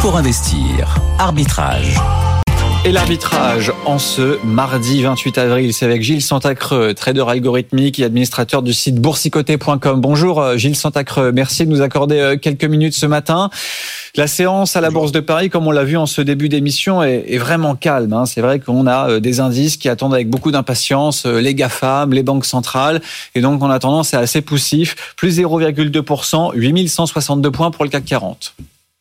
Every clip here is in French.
pour investir. Arbitrage. Et l'arbitrage en ce mardi 28 avril, c'est avec Gilles Santacreux, trader algorithmique et administrateur du site boursicoté.com. Bonjour Gilles Santacreux, merci de nous accorder quelques minutes ce matin. La séance à la Bourse de Paris, comme on l'a vu en ce début d'émission, est vraiment calme. C'est vrai qu'on a des indices qui attendent avec beaucoup d'impatience les GAFAM, les banques centrales. Et donc en attendant, c'est assez poussif. Plus 0,2%, 8162 points pour le CAC 40.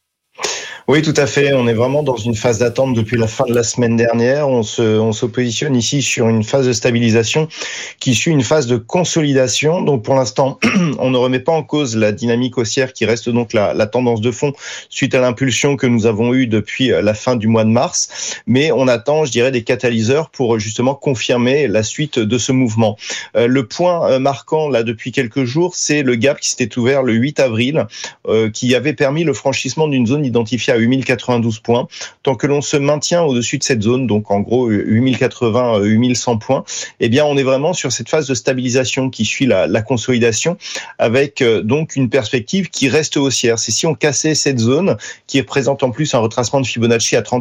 Oui, tout à fait. On est vraiment dans une phase d'attente depuis la fin de la semaine dernière. On se positionne ici sur une phase de stabilisation qui suit une phase de consolidation. Donc, pour l'instant, on ne remet pas en cause la dynamique haussière qui reste donc la tendance de fond suite à l'impulsion que nous avons eue depuis la fin du mois de mars. Mais on attend, je dirais, des catalyseurs pour justement confirmer la suite de ce mouvement. Le point marquant là depuis quelques jours, c'est le gap qui s'était ouvert le 8 avril, qui avait permis le franchissement d'une zone identifiée à 8092 points. Tant que l'on se maintient au-dessus de cette zone, donc en gros 8080, 8100 points, eh bien on est vraiment sur cette phase de stabilisation qui suit la consolidation avec donc une perspective qui reste haussière. C'est si on cassait cette zone qui représente en plus un retracement de Fibonacci à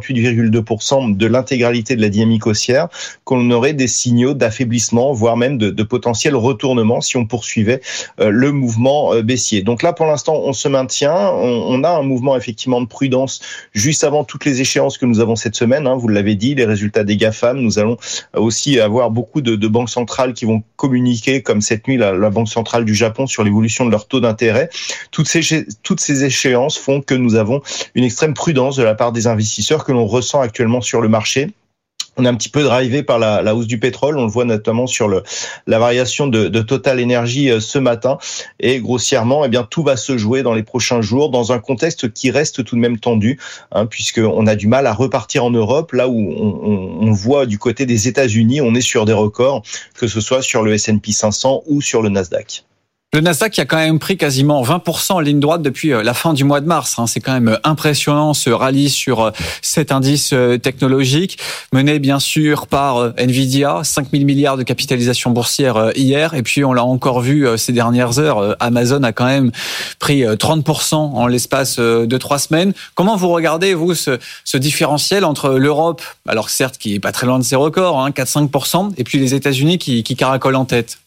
38,2% de l'intégralité de la dynamique haussière, qu'on aurait des signaux d'affaiblissement, voire même de potentiel retournement si on poursuivait le mouvement baissier. Donc là pour l'instant on se maintient, on a un mouvement effectivement de prudence juste avant toutes les échéances que nous avons cette semaine. Vous l'avez dit, les résultats des GAFAM. Nous allons aussi avoir beaucoup de banques centrales qui vont communiquer, comme cette nuit la Banque centrale du Japon, sur l'évolution de leur taux d'intérêt. Toutes ces échéances font que nous avons une extrême prudence de la part des investisseurs que l'on ressent actuellement sur le marché. On est un petit peu drivé par la hausse du pétrole. On le voit notamment sur la variation de Total Energy ce matin. Et grossièrement, eh bien, tout va se jouer dans les prochains jours dans un contexte qui reste tout de même tendu, puisqu'on a du mal à repartir en Europe, là où on voit du côté des États-Unis, on est sur des records, que ce soit sur le S&P 500 ou sur le Nasdaq. Le Nasdaq qui a quand même pris quasiment 20% en ligne droite depuis la fin du mois de mars. C'est quand même impressionnant ce rallye sur cet indice technologique, mené bien sûr par Nvidia, 5 000 milliards de capitalisation boursière hier. Et puis on l'a encore vu ces dernières heures, Amazon a quand même pris 30% en l'espace de 3 semaines. Comment vous regardez, vous, ce différentiel entre l'Europe, alors certes qui est pas très loin de ses records, 4-5%, et puis les États-Unis qui caracolent en tête?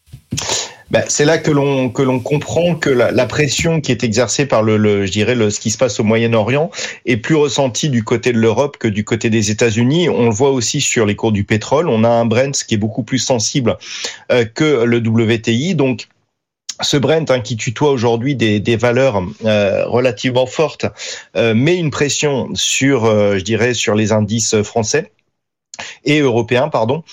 C'est là que l'on comprend que la pression qui est exercée par ce qui se passe au Moyen-Orient est plus ressentie du côté de l'Europe que du côté des États-Unis. On le voit aussi sur les cours du pétrole. On a un Brent qui est beaucoup plus sensible que le WTI. Donc, ce Brent qui tutoie aujourd'hui des valeurs relativement fortes met une pression sur les indices français et européen,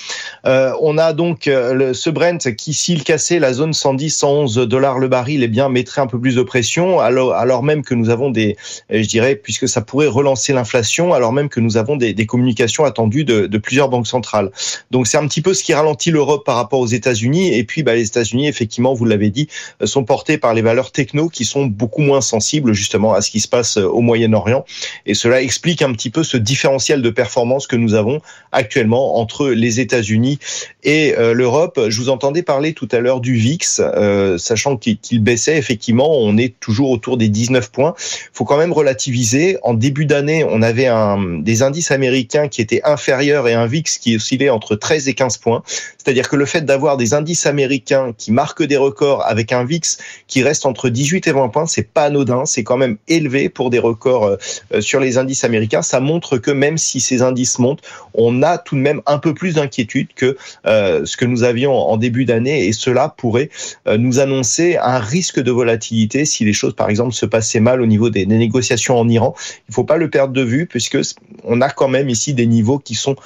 on a donc ce Brent qui, s'il cassait la zone 110-111 $ le baril, mettrait un peu plus de pression, alors même que nous avons puisque ça pourrait relancer l'inflation, alors même que nous avons des communications attendues de plusieurs banques centrales. Donc c'est un petit peu ce qui ralentit l'Europe par rapport aux États-Unis, et puis les États-Unis, effectivement, vous l'avez dit, sont portés par les valeurs techno qui sont beaucoup moins sensibles justement à ce qui se passe au Moyen-Orient, et cela explique un petit peu ce différentiel de performance que nous avons actuellement entre les États-Unis et l'Europe. Je vous entendais parler tout à l'heure du VIX, sachant qu'il baissait. Effectivement, on est toujours autour des 19 points. Il faut quand même relativiser. En début d'année, on avait des indices américains qui étaient inférieurs et un VIX qui oscillait entre 13 et 15 points. C'est-à-dire que le fait d'avoir des indices américains qui marquent des records avec un VIX qui reste entre 18 et 20 points, c'est pas anodin, c'est quand même élevé pour des records sur les indices américains. Ça montre que même si ces indices montent, on a tout de même un peu plus d'inquiétude que ce que nous avions en début d'année, et cela pourrait nous annoncer un risque de volatilité si les choses, par exemple, se passaient mal au niveau des négociations en Iran. Il ne faut pas le perdre de vue, puisque on a quand même ici des niveaux qui sont,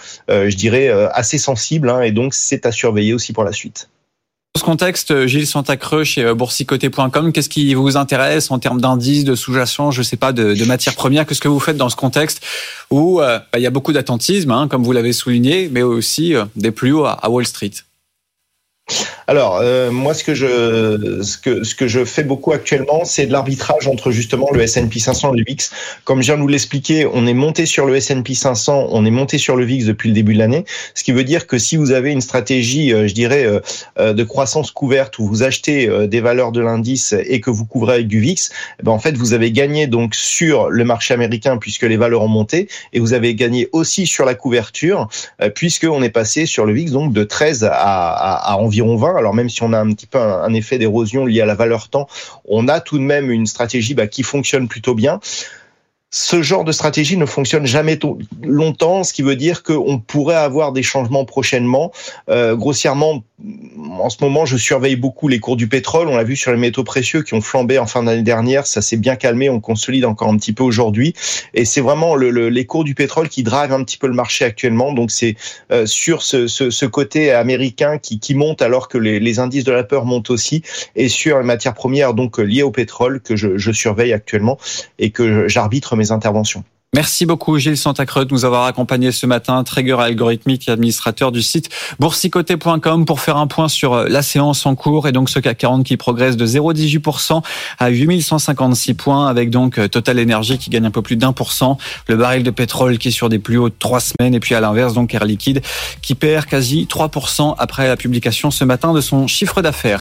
assez sensibles, et donc c'est à surveiller aussi pour la suite. Dans ce contexte, Gilles Santacreux chez boursicoté.com, qu'est-ce qui vous intéresse en termes d'indices, de sous-jacents, de matières premières? Qu'est-ce que vous faites dans ce contexte où il y a beaucoup d'attentisme, comme vous l'avez souligné, mais aussi des plus hauts à Wall Street? Alors, moi, ce que je fais beaucoup actuellement, c'est de l'arbitrage entre justement le S&P 500 et le VIX. Comme je viens de vous l'expliquer, on est monté sur le S&P 500, on est monté sur le VIX depuis le début de l'année, ce qui veut dire que si vous avez une stratégie, de croissance couverte où vous achetez des valeurs de l'indice et que vous couvrez avec du VIX, en fait, vous avez gagné donc sur le marché américain puisque les valeurs ont monté, et vous avez gagné aussi sur la couverture puisque on est passé sur le VIX donc de 13 à environ 20. Alors même si on a un petit peu un effet d'érosion lié à la valeur temps, on a tout de même une stratégie qui fonctionne plutôt bien. Ce genre de stratégie ne fonctionne jamais longtemps, ce qui veut dire qu'on pourrait avoir des changements prochainement. Grossièrement, en ce moment, je surveille beaucoup les cours du pétrole. On l'a vu sur les métaux précieux qui ont flambé en fin d'année dernière. Ça s'est bien calmé. On consolide encore un petit peu aujourd'hui. Et c'est vraiment les cours du pétrole qui drivent un petit peu le marché actuellement. Donc c'est sur ce côté américain qui monte alors que les indices de la peur montent aussi. Et sur les matières premières donc liées au pétrole que je surveille actuellement et que j'arbitre mes interventions. Merci beaucoup Gilles Santacreux de nous avoir accompagnés ce matin, trader algorithmique et administrateur du site boursicoté.com pour faire un point sur la séance en cours et donc ce CAC 40 qui progresse de 0,18% à 8156 points avec donc Total Energy qui gagne un peu plus d'1%, le baril de pétrole qui est sur des plus hauts de 3 semaines et puis à l'inverse donc Air Liquide qui perd quasi 3% après la publication ce matin de son chiffre d'affaires.